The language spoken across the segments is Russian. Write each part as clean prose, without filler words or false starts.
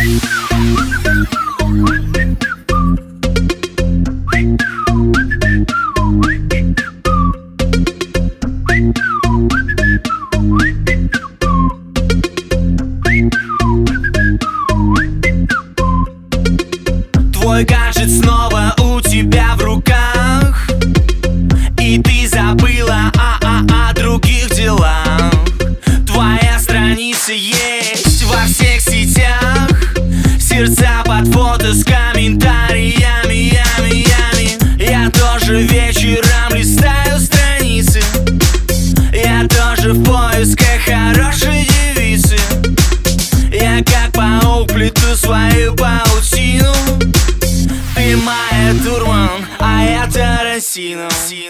Твой гаджет снова у тебя в руках, и ты забыла о других делах. Твоя страница есть во всех сетях, сердца под фото с комментариями. Я тоже вечером листаю страницы, я тоже в поисках хорошей девицы. Я как паук плету свою паутину. Ты моя дурман, а я Тарантино.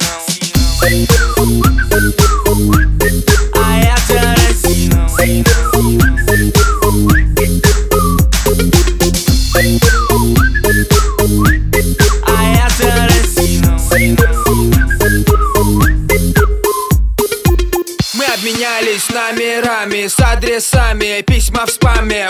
А я Тарантино. А я Тарантино. Мы обменялись номерами с адресами, письма в спаме.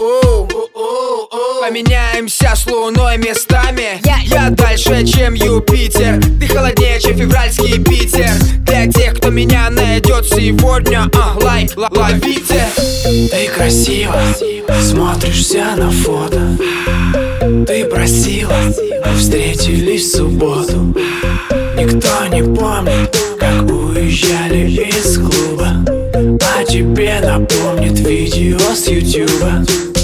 Поменяемся с луной местами. Я дальше, чем Юпитер, ты холоднее, чем февральский Питер. Для тех, кто меня найдет сегодня, ловите. Ты красиво смотришься на фото. Ты просила, мы встретились в субботу. Никто не помнит, как уезжали из клуба, а тебе напомнит видео с ютуба.